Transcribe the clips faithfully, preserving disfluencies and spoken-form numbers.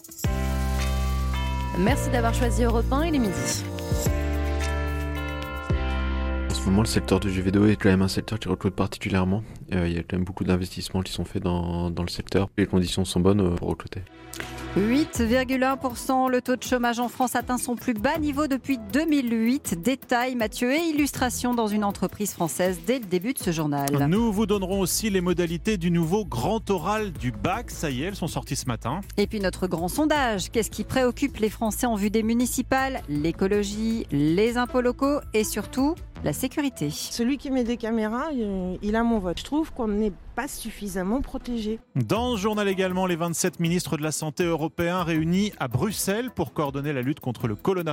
Merci d'avoir choisi Europe un, il est midi. En ce moment, le secteur du jeu vidéo est quand même un secteur qui recrute particulièrement. Euh, il y a quand même beaucoup d'investissements qui sont faits dans, dans le secteur. Les conditions sont bonnes pour recruter. huit virgule un pour cent, le taux de chômage en France atteint son plus bas niveau depuis deux mille huit. Détail, Mathieu, et illustration dans une entreprise française dès le début de ce journal. Nous vous donnerons aussi les modalités du nouveau grand oral du bac. Ça y est, elles sont sorties ce matin. Et puis notre grand sondage. Qu'est-ce qui préoccupe les Français en vue des municipales ? L'écologie, les impôts locaux et surtout la sécurité. Celui qui met des caméras, il a mon vote. Je trouve qu'on n'est pas suffisamment protégé. Dans ce journal également, les vingt-sept ministres de la Santé européens réunis à Bruxelles pour coordonner la lutte contre le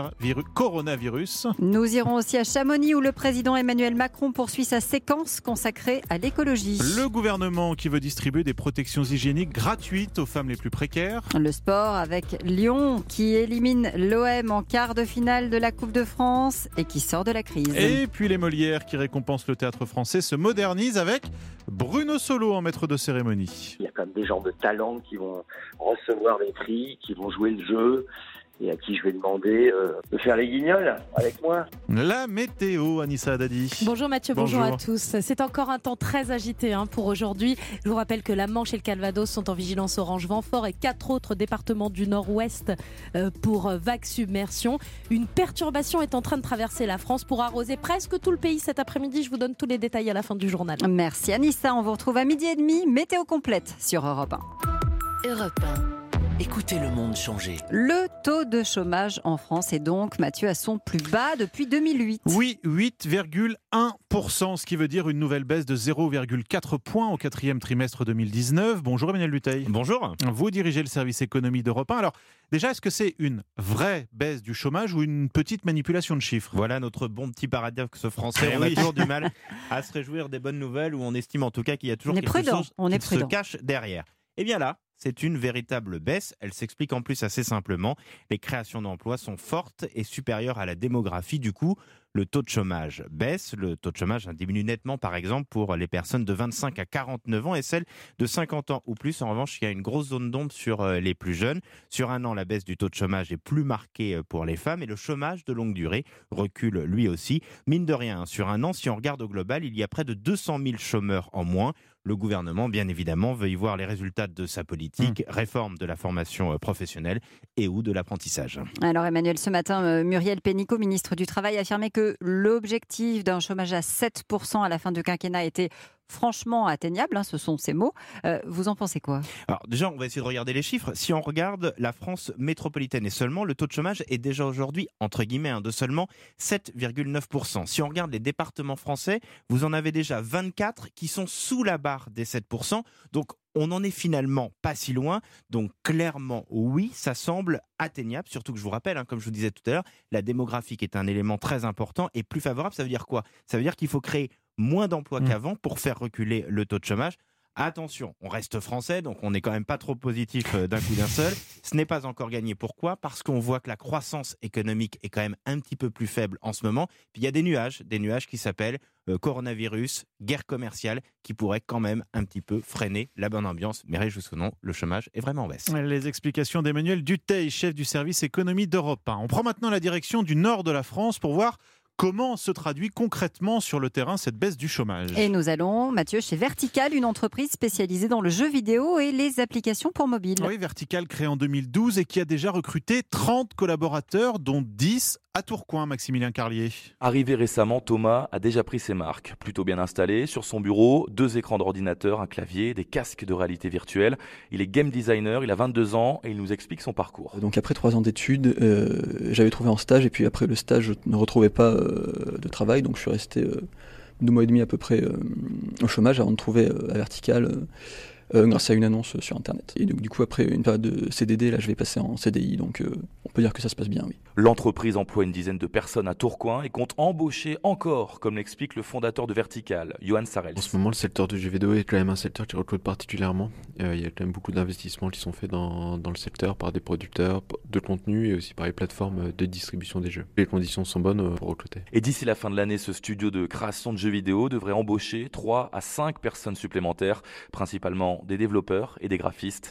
coronavirus. Nous irons aussi à Chamonix où le président Emmanuel Macron poursuit sa séquence consacrée à l'écologie. Le gouvernement qui veut distribuer des protections hygiéniques gratuites aux femmes les plus précaires. Le sport avec Lyon qui élimine l'O M en quart de finale de la Coupe de France et qui sort de la crise. Et puis les Molières qui récompensent le théâtre français se modernisent avec Bruno Solo en maître de cérémonie. Il y a quand même des gens de talent qui vont recevoir les prix, qui vont jouer le jeu et à qui je vais demander euh, de faire les guignols avec moi. La météo, Anissa Haddadi. Bonjour Mathieu, bonjour, bonjour à tous. C'est encore un temps très agité hein, pour aujourd'hui. Je vous rappelle que la Manche et le Calvados sont en vigilance orange vent fort et quatre autres départements du nord-ouest euh, pour euh, vague submersion. Une perturbation est en train de traverser la France pour arroser presque tout le pays cet après-midi. Je vous donne tous les détails à la fin du journal. Merci Anissa, on vous retrouve à midi et demi. Météo complète sur Europe un. Europe un. Écoutez le monde changer. Le taux de chômage en France est donc, Mathieu, à son plus bas depuis deux mille huit. Oui, huit virgule un pour cent, ce qui veut dire une nouvelle baisse de zéro virgule quatre points au quatrième trimestre deux mille dix-neuf. Bonjour Emmanuel Luteil. Bonjour. Vous dirigez le service économie d'Europe un. Alors déjà, est-ce que c'est une vraie baisse du chômage ou une petite manipulation de chiffres ? Voilà notre bon petit paradoxe français. Eh on oui. a toujours du mal à se réjouir des bonnes nouvelles ou on estime en tout cas qu'il y a toujours On est quelque prudent, chose on est qui se prudent. cache derrière. Eh bien là, c'est une véritable baisse. Elle s'explique en plus assez simplement. Les créations d'emplois sont fortes et supérieures à la démographie. Du coup, le taux de chômage baisse. Le taux de chômage diminue nettement, par exemple, pour les personnes de vingt-cinq à quarante-neuf ans et celles de cinquante ans ou plus. En revanche, il y a une grosse zone d'ombre sur les plus jeunes. Sur un an, la baisse du taux de chômage est plus marquée pour les femmes et le chômage de longue durée recule lui aussi. Mine de rien, sur un an, si on regarde au global, il y a près de deux cent mille chômeurs en moins. Le gouvernement, bien évidemment, veut y voir les résultats de sa politique, mmh. réforme de la formation professionnelle et ou de l'apprentissage. Alors Emmanuel, ce matin, Muriel Pénicaud, ministre du Travail, affirmait que l'objectif d'un chômage à sept pour cent à la fin du quinquennat était franchement atteignable, hein, ce sont ces mots. Euh, vous en pensez quoi ? Alors déjà, on va essayer de regarder les chiffres. Si on regarde la France métropolitaine et seulement, le taux de chômage est déjà aujourd'hui, entre guillemets, hein, de seulement sept virgule neuf pour cent. Si on regarde les départements français, vous en avez déjà vingt-quatre qui sont sous la barre des sept pour cent. Donc, on n'en est finalement pas si loin. Donc, clairement, oui, ça semble atteignable. Surtout que je vous rappelle, hein, comme je vous disais tout à l'heure, la démographie est un élément très important et plus favorable. Ça veut dire quoi ? Ça veut dire qu'il faut créer moins d'emplois mmh. qu'avant pour faire reculer le taux de chômage. Attention, on reste français, donc on n'est quand même pas trop positif d'un coup d'un seul. Ce n'est pas encore gagné. Pourquoi ? Parce qu'on voit que la croissance économique est quand même un petit peu plus faible en ce moment. Puis il y a des nuages, des nuages qui s'appellent euh, coronavirus, guerre commerciale, qui pourraient quand même un petit peu freiner la bonne ambiance. Mais réjouissons-nous, le chômage est vraiment en baisse. Les explications d'Emmanuel Dutheil, chef du service économie d'Europe un. On prend maintenant la direction du nord de la France pour voir comment se traduit concrètement sur le terrain cette baisse du chômage. Et nous allons, Mathieu, chez Vertical, une entreprise spécialisée dans le jeu vidéo et les applications pour mobile. Oui, Vertical, créé en deux mille douze et qui a déjà recruté trente collaborateurs, dont dix à Tourcoing, Maximilien Carlier. Arrivé récemment, Thomas a déjà pris ses marques. Plutôt bien installé, sur son bureau, deux écrans d'ordinateur, un clavier, des casques de réalité virtuelle. Il est game designer, il a vingt-deux ans et il nous explique son parcours. Donc après trois ans d'études, euh, j'avais trouvé en stage et puis après le stage, je ne retrouvais pas euh, de travail. Donc je suis resté euh, deux mois et demi à peu près euh, au chômage avant de trouver euh, à Vertical euh, euh, grâce à une annonce sur Internet. Et donc du coup après une période de C D D, là je vais passer en C D I. Donc euh, on peut dire que ça se passe bien, oui. L'entreprise emploie une dizaine de personnes à Tourcoing et compte embaucher encore, comme l'explique le fondateur de Vertical, Johan Sarels. En ce moment, le secteur du jeu vidéo est quand même un secteur qui recrute particulièrement. Euh, il y a quand même beaucoup d'investissements qui sont faits dans, dans le secteur par des producteurs de contenu et aussi par les plateformes de distribution des jeux. Les conditions sont bonnes pour recruter. Et d'ici la fin de l'année, ce studio de création de jeux vidéo devrait embaucher trois à cinq personnes supplémentaires, principalement des développeurs et des graphistes.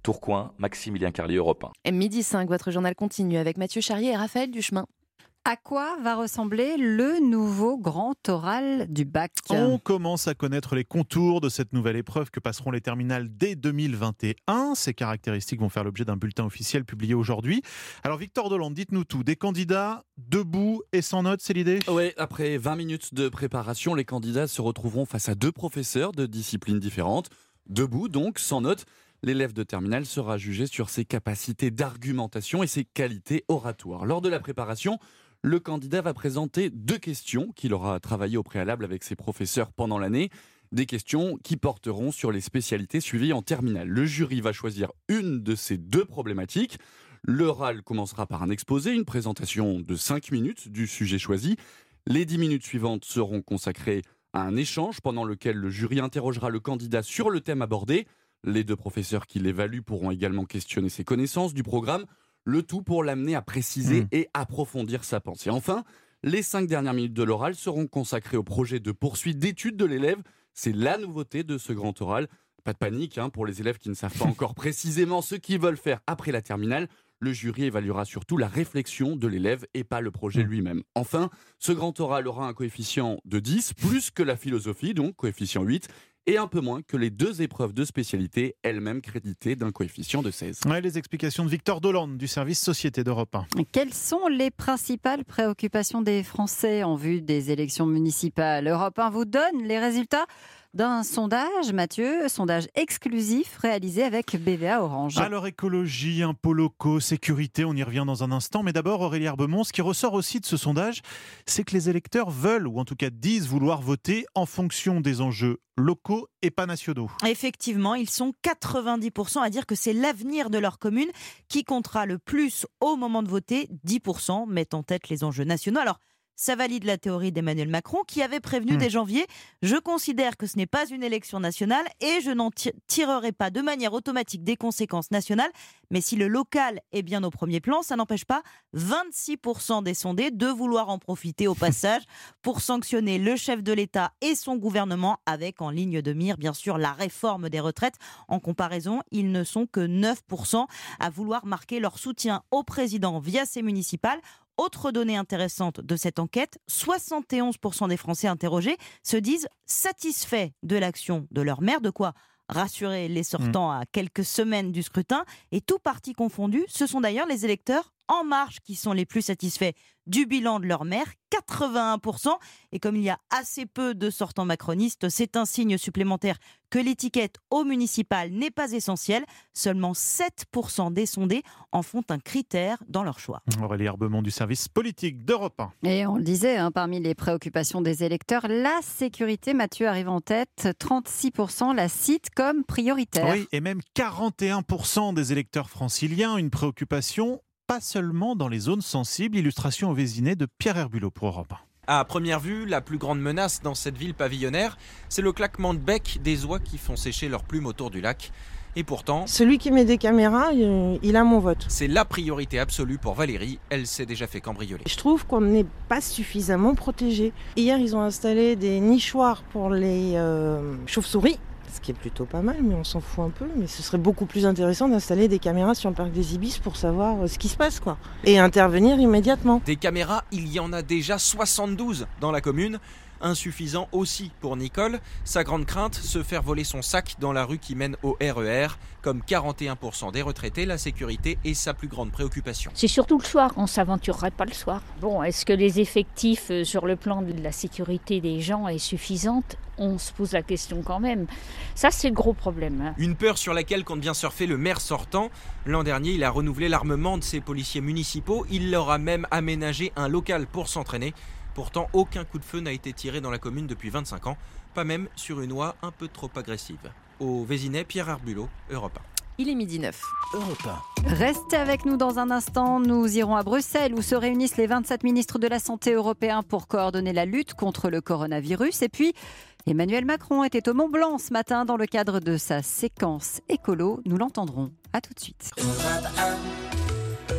Tourcoing, Maximilien Carlier, Europe un. midi cinq, votre journal continue avec Mathieu Charrier et Raphaël Duchemin. À quoi va ressembler le nouveau grand oral du bac ? On commence à connaître les contours de cette nouvelle épreuve que passeront les terminales dès deux mille vingt et un. Ces caractéristiques vont faire l'objet d'un bulletin officiel publié aujourd'hui. Alors Victor Dolande, dites-nous tout. Des candidats debout et sans notes, c'est l'idée ? Oui, après vingt minutes de préparation, les candidats se retrouveront face à deux professeurs de disciplines différentes. Debout donc, sans notes. L'élève de terminale sera jugé sur ses capacités d'argumentation et ses qualités oratoires. Lors de la préparation, le candidat va présenter deux questions qu'il aura travaillées au préalable avec ses professeurs pendant l'année. Des questions qui porteront sur les spécialités suivies en terminale. Le jury va choisir une de ces deux problématiques. L'oral commencera par un exposé, une présentation de cinq minutes du sujet choisi. Les dix minutes suivantes seront consacrées à un échange pendant lequel le jury interrogera le candidat sur le thème abordé. Les deux professeurs qui l'évaluent pourront également questionner ses connaissances du programme. Le tout pour l'amener à préciser mmh. et approfondir sa pensée. Enfin, les cinq dernières minutes de l'oral seront consacrées au projet de poursuite d'études de l'élève. C'est la nouveauté de ce grand oral. Pas de panique hein, pour les élèves qui ne savent pas encore précisément ce qu'ils veulent faire après la terminale. Le jury évaluera surtout la réflexion de l'élève et pas le projet lui-même. Enfin, ce grand oral aura un coefficient de dix, plus que la philosophie, donc coefficient huit, et un peu moins que les deux épreuves de spécialité, elles-mêmes créditées d'un coefficient de seize. Ouais, les explications de Victor Dolande du service Société d'Europe un. Quelles sont les principales préoccupations des Français en vue des élections municipales ? Europe un vous donne les résultats d'un sondage, Mathieu, sondage exclusif réalisé avec B V A Orange. Alors écologie, impôts locaux, sécurité, on y revient dans un instant. Mais d'abord, Aurélie Herbemont, ce qui ressort aussi de ce sondage, c'est que les électeurs veulent, ou en tout cas disent vouloir voter en fonction des enjeux locaux et pas nationaux. Effectivement, ils sont quatre-vingt-dix pour cent à dire que c'est l'avenir de leur commune qui comptera le plus au moment de voter. dix pour cent mettent en tête les enjeux nationaux. Alors, ça valide la théorie d'Emmanuel Macron qui avait prévenu mmh. dès janvier « Je considère que ce n'est pas une élection nationale et je n'en tirerai pas de manière automatique des conséquences nationales. Mais si le local est bien au premier plan, ça n'empêche pas vingt-six pour cent des sondés de vouloir en profiter au passage pour sanctionner le chef de l'État et son gouvernement avec en ligne de mire, bien sûr, la réforme des retraites. En comparaison, ils ne sont que neuf pour cent à vouloir marquer leur soutien au président via ses municipales. Autre donnée intéressante de cette enquête, soixante et onze pour cent des Français interrogés se disent satisfaits de l'action de leur maire. De quoi rassurer les sortants mmh. à quelques semaines du scrutin. Et tout parti confondu, ce sont d'ailleurs les électeurs En Marche qui sont les plus satisfaits du bilan de leur maire, quatre-vingt-un pour cent. Et comme il y a assez peu de sortants macronistes, c'est un signe supplémentaire que l'étiquette au municipal n'est pas essentielle. Seulement sept pour cent des sondés en font un critère dans leur choix. Aurélie Herbemont du service politique d'Europe un. Et on le disait, hein, parmi les préoccupations des électeurs, la sécurité, Mathieu, arrive en tête. trente-six pour cent la citent comme prioritaire. Oui, et même quarante et un pour cent des électeurs franciliens, une préoccupation pas seulement dans les zones sensibles. Illustration au Vésinet de Pierre Herbulot pour Europe un. À première vue, la plus grande menace dans cette ville pavillonnaire, c'est le claquement de bec des oies qui font sécher leurs plumes autour du lac. Et pourtant, celui qui met des caméras, il a mon vote. C'est la priorité absolue pour Valérie. Elle s'est déjà fait cambrioler. Je trouve qu'on n'est pas suffisamment protégé. Hier, ils ont installé des nichoirs pour les euh, chauves-souris. Ce qui est plutôt pas mal, mais on s'en fout un peu. Mais ce serait beaucoup plus intéressant d'installer des caméras sur le parc des Ibis pour savoir ce qui se passe, quoi. Et intervenir immédiatement. Des caméras, il y en a déjà soixante-douze dans la commune. Insuffisant aussi pour Nicole. Sa grande crainte, se faire voler son sac dans la rue qui mène au R E R. Comme quarante et un pour cent des retraités, la sécurité est sa plus grande préoccupation. C'est surtout le soir, on ne s'aventurerait pas le soir. Bon, est-ce que les effectifs sur le plan de la sécurité des gens est suffisante ? On se pose la question quand même. Ça, c'est le gros problème. Hein. Une peur sur laquelle compte bien surfer le maire sortant. L'an dernier, il a renouvelé l'armement de ses policiers municipaux. Il leur a même aménagé un local pour s'entraîner. Pourtant, aucun coup de feu n'a été tiré dans la commune depuis vingt-cinq ans, pas même sur une oie un peu trop agressive. Au Vésinet, Pierre Herbulot, Europe un. Il est midi neuf. Europe un. Restez avec nous dans un instant. Nous irons à Bruxelles où se réunissent les vingt-sept ministres de la Santé européens pour coordonner la lutte contre le coronavirus. Et puis, Emmanuel Macron était au Mont-Blanc ce matin dans le cadre de sa séquence écolo. Nous l'entendrons. À tout de suite.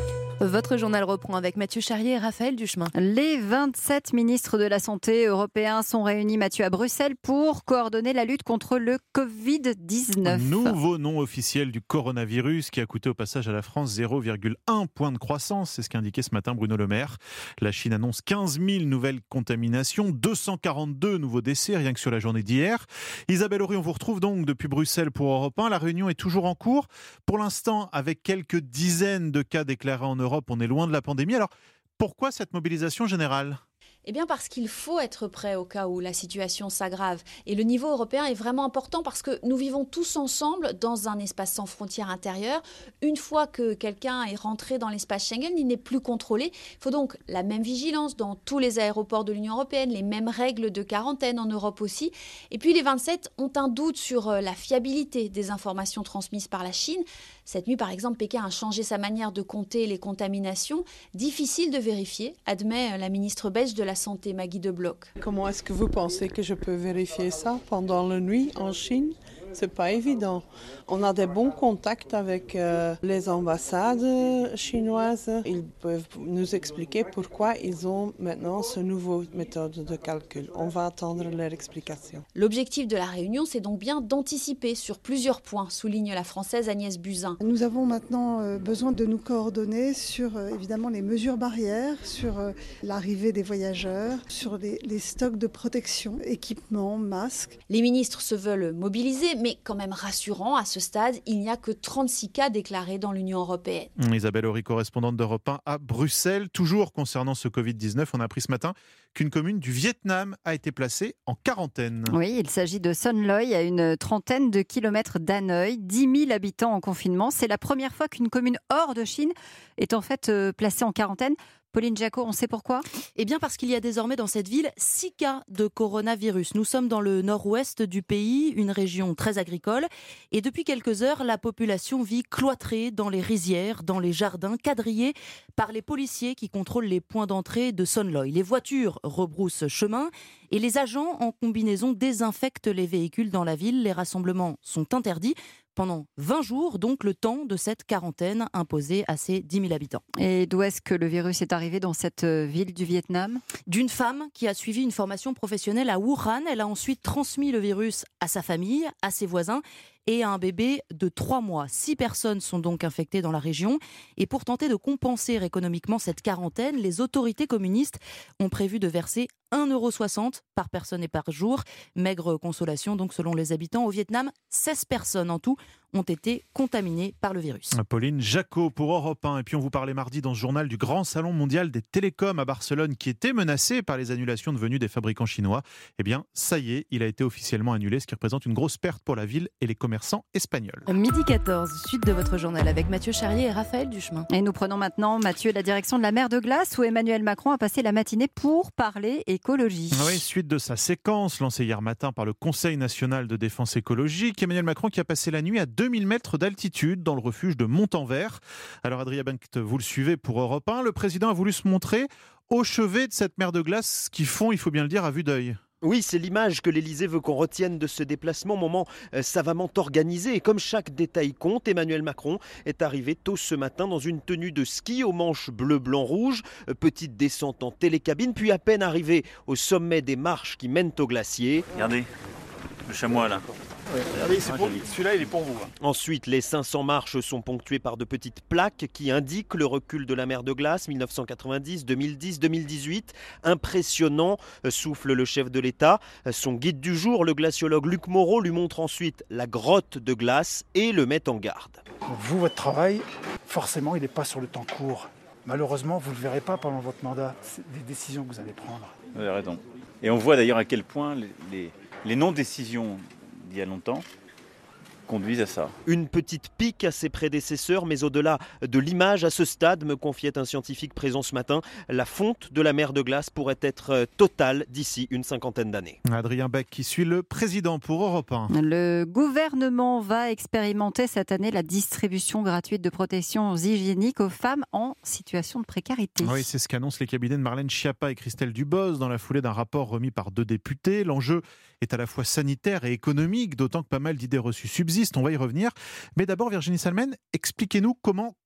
Votre journal reprend avec Mathieu Charrier et Raphaël Duchemin. Les vingt-sept ministres de la Santé européens sont réunis, Mathieu, à Bruxelles pour coordonner la lutte contre le covid dix-neuf. Nouveau nom officiel du coronavirus qui a coûté au passage à la France zéro virgule un point de croissance. C'est ce qu'a indiqué ce matin Bruno Le Maire. La Chine annonce quinze mille nouvelles contaminations, deux cent quarante-deux nouveaux décès rien que sur la journée d'hier. Isabelle Horry, on vous retrouve donc depuis Bruxelles pour Europe un. La réunion est toujours en cours. Pour l'instant, avec quelques dizaines de cas déclarés en Europe, on est loin de la pandémie. Alors, pourquoi cette mobilisation générale ? Eh bien parce qu'il faut être prêt au cas où la situation s'aggrave. Et le niveau européen est vraiment important parce que nous vivons tous ensemble dans un espace sans frontières intérieures. Une fois que quelqu'un est rentré dans l'espace Schengen, il n'est plus contrôlé. Il faut donc la même vigilance dans tous les aéroports de l'Union européenne, les mêmes règles de quarantaine en Europe aussi. Et puis les vingt-sept ont un doute sur la fiabilité des informations transmises par la Chine. Cette nuit, par exemple, Pékin a changé sa manière de compter les contaminations. Difficile de vérifier, admet la ministre belge de la Santé, Maggie De Blok. Comment est-ce que vous pensez que je peux vérifier ça pendant la nuit en Chine ? C'est pas évident. On a des bons contacts avec euh, les ambassades chinoises. Ils peuvent nous expliquer pourquoi ils ont maintenant ce nouveau méthode de calcul. On va attendre leur explication. L'objectif de la réunion, c'est donc bien d'anticiper sur plusieurs points, souligne la Française Agnès Buzyn. Nous avons maintenant euh, besoin de nous coordonner sur euh, évidemment les mesures barrières, sur euh, l'arrivée des voyageurs, sur les, les stocks de protection, équipements, masques. Les ministres se veulent mobiliser, mais quand même rassurant, à ce stade, il n'y a que trente-six cas déclarés dans l'Union européenne. Isabelle Horry, correspondante d'Europe un à Bruxelles. Toujours concernant ce covid dix-neuf, on a appris ce matin qu'une commune du Vietnam a été placée en quarantaine. Oui, il s'agit de Son Loy, à une trentaine de kilomètres d'Hanoï, dix mille habitants en confinement. C'est la première fois qu'une commune hors de Chine est en fait euh, placée en quarantaine. Pauline Jacot, on sait pourquoi ? Eh bien parce qu'il y a désormais dans cette ville six cas de coronavirus. Nous sommes dans le nord-ouest du pays, une région très agricole. Et depuis quelques heures, la population vit cloîtrée dans les rizières, dans les jardins, quadrillée par les policiers qui contrôlent les points d'entrée de Son Loy. Les voitures rebroussent chemin et les agents en combinaison désinfectent les véhicules dans la ville. Les rassemblements sont interdits pendant vingt jours, donc le temps de cette quarantaine imposée à ces dix mille habitants. Et d'où est-ce que le virus est arrivé dans cette ville du Vietnam ? D'une femme qui a suivi une formation professionnelle à Wuhan. Elle a ensuite transmis le virus à sa famille, à ses voisins et à un bébé de trois mois. Six personnes sont donc infectées dans la région. Et pour tenter de compenser économiquement cette quarantaine, les autorités communistes ont prévu de verser un euro soixante par personne et par jour. Maigre consolation, donc selon les habitants. Au Vietnam, seize personnes en tout ont été contaminées par le virus. Pauline Jacot pour Europe un. Et puis on vous parlait mardi dans ce journal du grand salon mondial des télécoms à Barcelone qui était menacé par les annulations de venues des fabricants chinois. Eh bien, ça y est, il a été officiellement annulé, ce qui représente une grosse perte pour la ville et les commerçants espagnols. midi quatorze, suite de votre journal avec Mathieu Charrier et Raphaël Duchemin. Et nous prenons maintenant, Mathieu, la direction de la mer de Glace où Emmanuel Macron a passé la matinée pour parler écologie. Oui, suite de sa séquence lancée hier matin par le Conseil national de défense écologique, Emmanuel Macron qui a passé la nuit à deux mille mètres d'altitude dans le refuge de Montanvert. Alors Adrien Benct, vous le suivez pour Europe un, le président a voulu se montrer au chevet de cette mer de glace qui fond, il faut bien le dire, à vue d'œil. Oui, c'est l'image que l'Elysée veut qu'on retienne de ce déplacement, moment euh, savamment organisé. Et comme chaque détail compte, Emmanuel Macron est arrivé tôt ce matin dans une tenue de ski aux manches bleu, blanc, rouge. Euh, petite descente en télécabine, puis à peine arrivé au sommet des marches qui mènent au glacier. Regardez, le chamois là. Ouais, regardez, c'est pour, celui-là, il est pour vous. Ensuite, les cinq cents marches sont ponctuées par de petites plaques qui indiquent le recul de la mer de glace, mille neuf cent quatre-vingt-dix, deux mille dix, deux mille dix-huit. Impressionnant, souffle le chef de l'État. Son guide du jour, le glaciologue Luc Moreau, lui montre ensuite la grotte de glace et le met en garde. Donc vous, votre travail, forcément, il n'est pas sur le temps court. Malheureusement, vous ne le verrez pas pendant votre mandat. C'est des décisions que vous allez prendre. Vous avez raison. Et on voit d'ailleurs à quel point les, les, les non-décisions d'il y a longtemps conduisent à ça. Une petite pique à ses prédécesseurs, mais au-delà de l'image, à ce stade, me confiait un scientifique présent ce matin, la fonte de la mer de glace pourrait être totale d'ici une cinquantaine d'années. Adrien Beck qui suit le président pour Europe un. Le gouvernement va expérimenter cette année la distribution gratuite de protections hygiéniques aux femmes en situation de précarité. Oui, c'est ce qu'annoncent les cabinets de Marlène Schiappa et Christelle Dubos dans la foulée d'un rapport remis par deux députés. L'enjeu est à la fois sanitaire et économique, d'autant que pas mal d'idées reçues subsistent. On va y revenir. Mais d'abord, Virginie Salmen, expliquez-nous comment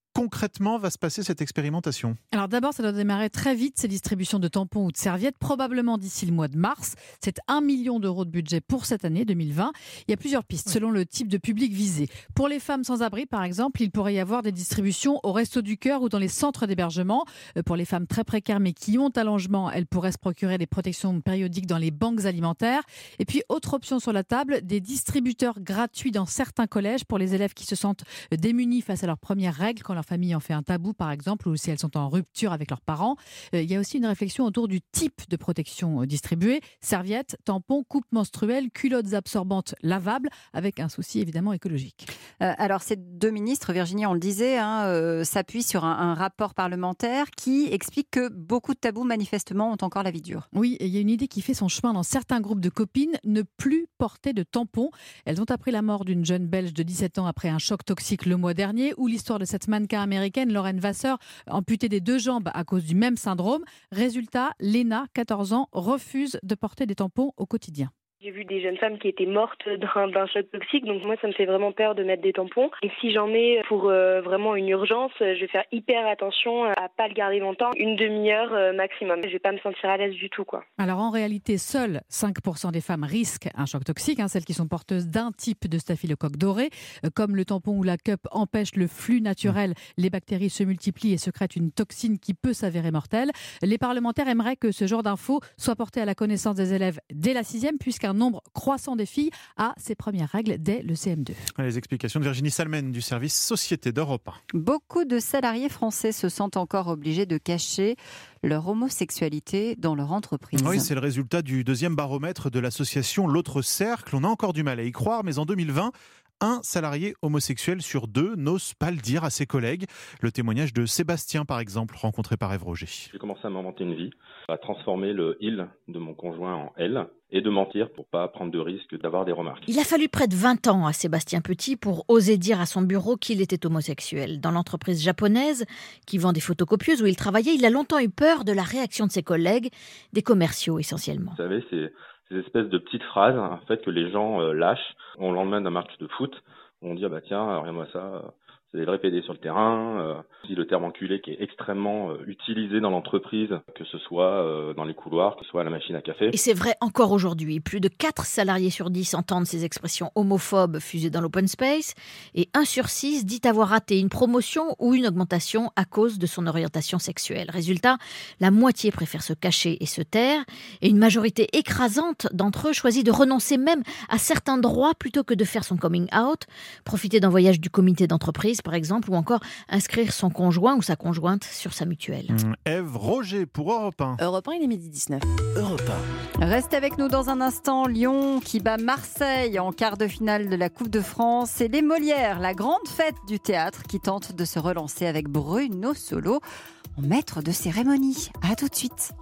concrètement va se passer cette expérimentation ? Alors d'abord, ça doit démarrer très vite, ces distributions de tampons ou de serviettes, probablement d'ici le mois de mars. C'est un million d'euros de budget pour cette année deux mille vingt. Il y a plusieurs pistes selon le type de public visé. Pour les femmes sans abri, par exemple, il pourrait y avoir des distributions au Resto du Cœur ou dans les centres d'hébergement. Pour les femmes très précaires mais qui ont un logement, elles pourraient se procurer des protections périodiques dans les banques alimentaires. Et puis, autre option sur la table, des distributeurs gratuits dans certains collèges pour les élèves qui se sentent démunis face à leurs premières règles, quand leur famille en fait un tabou par exemple, ou si elles sont en rupture avec leurs parents. Euh, il y a aussi une réflexion autour du type de protection distribuée: serviettes, tampons, coupes menstruelles, culottes absorbantes lavables, avec un souci évidemment écologique. Euh, alors ces deux ministres, Virginie, on le disait, hein, euh, s'appuient sur un, un rapport parlementaire qui explique que beaucoup de tabous manifestement ont encore la vie dure. Oui, et il y a une idée qui fait son chemin dans certains groupes de copines: ne plus porter de tampons. Elles ont appris la mort d'une jeune Belge de dix-sept ans après un choc toxique le mois dernier, ou l'histoire de cette mannequin américaine Lauren Vasseur, amputée des deux jambes à cause du même syndrome. Résultat, Léna, quatorze ans, refuse de porter des tampons au quotidien. J'ai vu des jeunes femmes qui étaient mortes d'un, d'un choc toxique, donc moi ça me fait vraiment peur de mettre des tampons. Et si j'en mets pour euh, vraiment une urgence, je vais faire hyper attention à pas le garder longtemps, une demi-heure euh, maximum. Je vais pas me sentir à l'aise du tout, quoi. Alors en réalité, seuls cinq pour cent des femmes risquent un choc toxique, hein, celles qui sont porteuses d'un type de staphylocoque doré. Euh, comme le tampon ou la cup empêche le flux naturel, les bactéries se multiplient et sécrètent une toxine qui peut s'avérer mortelle. Les parlementaires aimeraient que ce genre d'infos soit porté à la connaissance des élèves dès la sixième, puisqu'un un nombre croissant des filles a ses premières règles dès le C M deux. Les explications de Virginie Salmen du service Société d'Europe un. Beaucoup de salariés français se sentent encore obligés de cacher leur homosexualité dans leur entreprise. Oui, c'est le résultat du deuxième baromètre de l'association L'Autre Cercle. On a encore du mal à y croire, mais en deux mille vingt, un salarié homosexuel sur deux n'ose pas le dire à ses collègues. Le témoignage de Sébastien, par exemple, rencontré par Ève Roger. J'ai commencé à m'inventer une vie, à transformer le « il » de mon conjoint en « elle » et de mentir pour pas prendre de risque d'avoir des remarques. Il a fallu près de vingt ans à Sébastien Petit pour oser dire à son bureau qu'il était homosexuel. Dans l'entreprise japonaise qui vend des photocopieuses où il travaillait, il a longtemps eu peur de la réaction de ses collègues, des commerciaux essentiellement. Vous savez, c'est ces espèces de petites phrases en fait, que les gens euh, lâchent au lendemain d'un match de foot. On dit ah bah tiens, regarde-moi ça, c'est des vrais pédés sur le terrain. Euh, aussi le terme enculé qui est extrêmement euh, utilisé dans l'entreprise, que ce soit euh, dans les couloirs, que ce soit à la machine à café. Et c'est vrai encore aujourd'hui. Plus de quatre salariés sur dix entendent ces expressions homophobes fusées dans l'open space, et un sur six dit avoir raté une promotion ou une augmentation à cause de son orientation sexuelle. Résultat, la moitié préfère se cacher et se taire, et une majorité écrasante d'entre eux choisit de renoncer même à certains droits plutôt que de faire son coming out, profiter d'un voyage du comité d'entreprise par exemple, ou encore inscrire son conjoint ou sa conjointe sur sa mutuelle. Ève Roger pour Europe un. Europe un, il est midi dix-neuf. Europe un. Restez avec nous dans un instant. Lyon qui bat Marseille en quart de finale de la Coupe de France. Et les Molières, la grande fête du théâtre qui tente de se relancer avec Bruno Solo en maître de cérémonie. À tout de suite.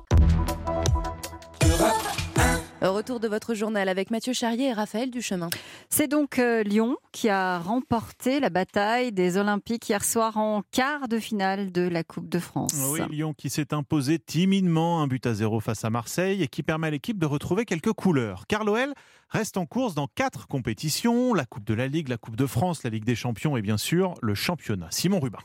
Retour de votre journal avec Mathieu Charrier et Raphaël Duchemin. C'est donc euh, Lyon qui a remporté la bataille des Olympiques hier soir en quart de finale de la Coupe de France. Oui, Lyon qui s'est imposé timidement un but à zéro face à Marseille et qui permet à l'équipe de retrouver quelques couleurs. Car l'O L reste en course dans quatre compétitions, la Coupe de la Ligue, la Coupe de France, la Ligue des Champions et bien sûr le championnat. Simon Rubin.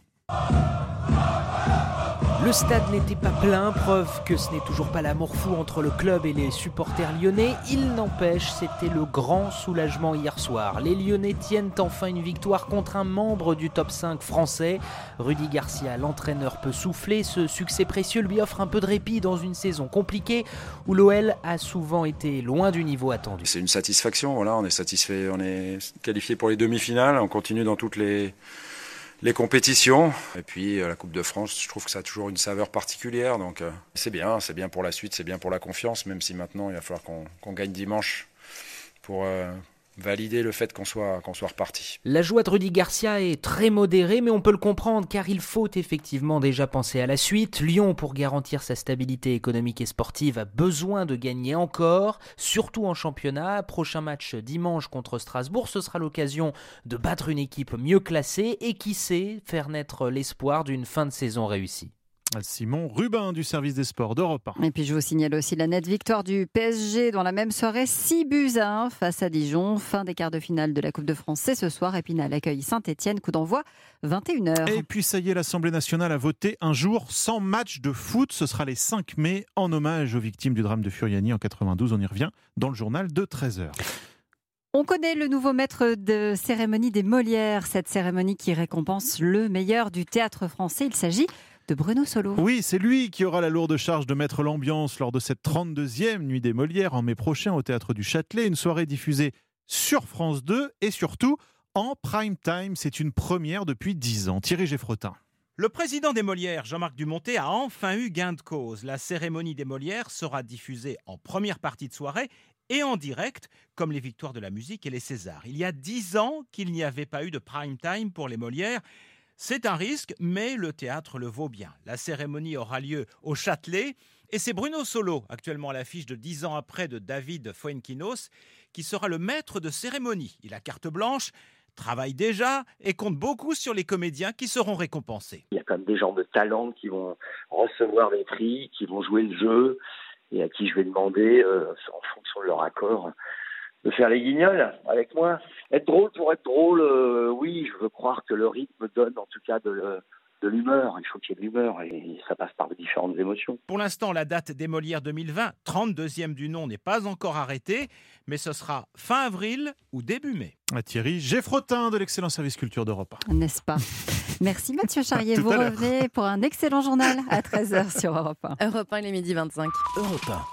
Le stade n'était pas plein, preuve que ce n'est toujours pas l'amour fou entre le club et les supporters lyonnais. Il n'empêche, c'était le grand soulagement hier soir. Les Lyonnais tiennent enfin une victoire contre un membre du top cinq français. Rudy Garcia, l'entraîneur, peut souffler. Ce succès précieux lui offre un peu de répit dans une saison compliquée où l'O L a souvent été loin du niveau attendu. C'est une satisfaction, voilà, on est satisfait, on est qualifié pour les demi-finales, on continue dans toutes les... les compétitions. Et puis la Coupe de France, je trouve que ça a toujours une saveur particulière. Donc euh, c'est bien, c'est bien pour la suite, c'est bien pour la confiance, même si maintenant il va falloir qu'on, qu'on gagne dimanche pour euh, valider le fait qu'on soit, qu'on soit reparti. La joie de Rudy Garcia est très modérée, mais on peut le comprendre car il faut effectivement déjà penser à la suite. Lyon, pour garantir sa stabilité économique et sportive, a besoin de gagner encore, surtout en championnat. Prochain match dimanche contre Strasbourg, ce sera l'occasion de battre une équipe mieux classée et qui sait faire naître l'espoir d'une fin de saison réussie. Simon Rubin du service des sports d'Europe un. Et puis je vous signale aussi la nette victoire du P S G dans la même soirée, six buts à un face à Dijon. Fin des quarts de finale de la Coupe de France, c'est ce soir. Épinal accueille Saint-Etienne, coup d'envoi vingt et une heures. Et puis ça y est, l'Assemblée nationale a voté un jour sans match de foot. Ce sera les cinq mai, en hommage aux victimes du drame de Furiani en quatre-vingt-douze. On y revient dans le journal de treize heures. On connaît le nouveau maître de cérémonie des Molières, cette cérémonie qui récompense le meilleur du théâtre français. Il s'agit de Bruno Solo. Oui, c'est lui qui aura la lourde charge de mettre l'ambiance lors de cette trente-deuxième Nuit des Molières en mai prochain au Théâtre du Châtelet. Une soirée diffusée sur France deux et surtout en prime time. C'est une première depuis dix ans. Thierry Geffrotin. Le président des Molières, Jean-Marc Dumontet, a enfin eu gain de cause. La cérémonie des Molières sera diffusée en première partie de soirée et en direct, comme les Victoires de la musique et les Césars. Il y a dix ans qu'il n'y avait pas eu de prime time pour les Molières. C'est un risque, mais le théâtre le vaut bien. La cérémonie aura lieu au Châtelet et c'est Bruno Solo, actuellement à l'affiche de dix ans après de David Fuenquinos, qui sera le maître de cérémonie. Il a carte blanche, travaille déjà et compte beaucoup sur les comédiens qui seront récompensés. Il y a quand même des gens de talent qui vont recevoir les prix, qui vont jouer le jeu et à qui je vais demander, euh, en fonction de leur accord, de faire les guignols avec moi. Être drôle pour être drôle, euh, oui, je veux croire que le rythme donne en tout cas de, de l'humeur. Il faut qu'il y ait de l'humeur et ça passe par différentes émotions. Pour l'instant, la date des Molières deux mille vingt, trente-deuxième du nom, n'est pas encore arrêtée, mais ce sera fin avril ou début mai. À Thierry Geffrotin de l'excellent service culture d'Europe un. N'est-ce pas? Merci Mathieu Charrier. Vous revenez pour un excellent journal à treize heures sur Europe un. Europe un, il est midi vingt-cinq. Europe un.